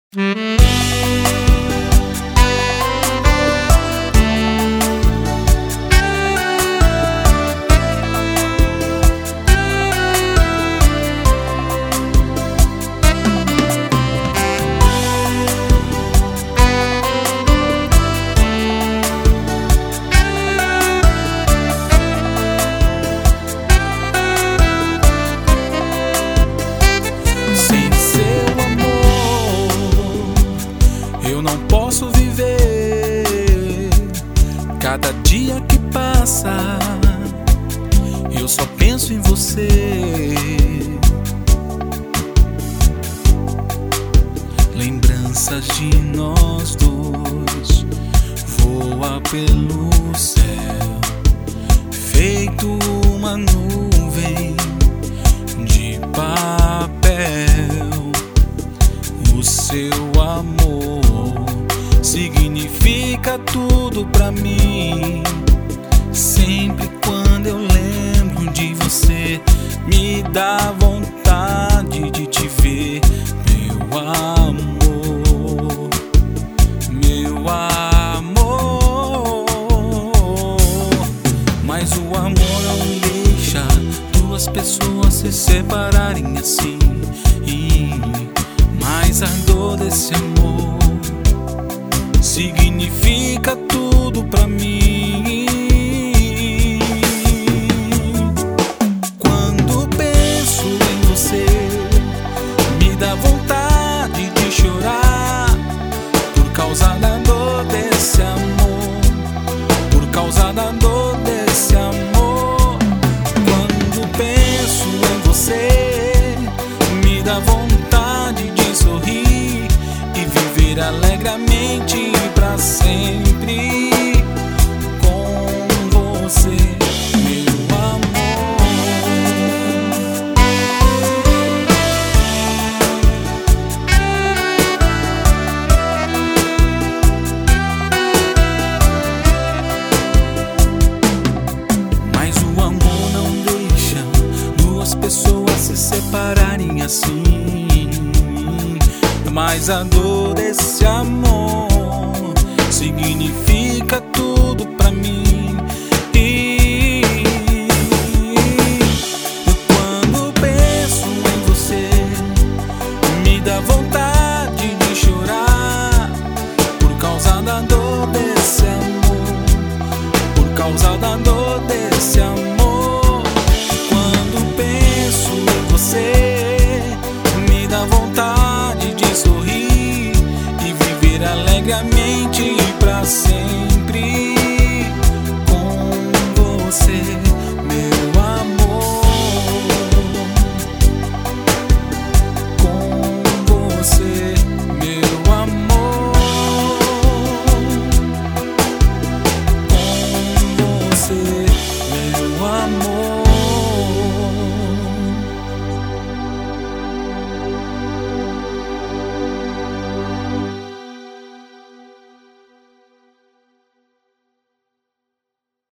Sem seu amor, eu não posso viver. Cada dia que passa, eu só penso em você. Lembranças de nós dois voa pelo céu, feito uma nuvem de papel. O seu amor significa tudo pra mim. Sempre quando eu lembro de você, me dá vontade de te ver, meu amor, meu amor. Mas o amor não deixa duas pessoas se separarem assim. Mas a dor desse amor significa tudo pra mim. Quando penso em você, me dá vontade de chorar, por causa da dor desse amor, por causa da dor desse amor. Quando penso em você, me dá vontade de sorrir e viver alegremente pra sempre com você, meu amor. Mas o amor não deixa duas pessoas se separarem assim. Mas a dor desse amor significa tudo pra mim. E quando penso em você, me dá vontade de chorar, por causa da dor desse amor, por causa da dor desse amor. Quando penso em você, me dá vontade de sorrir e viver alegremente pra sempre.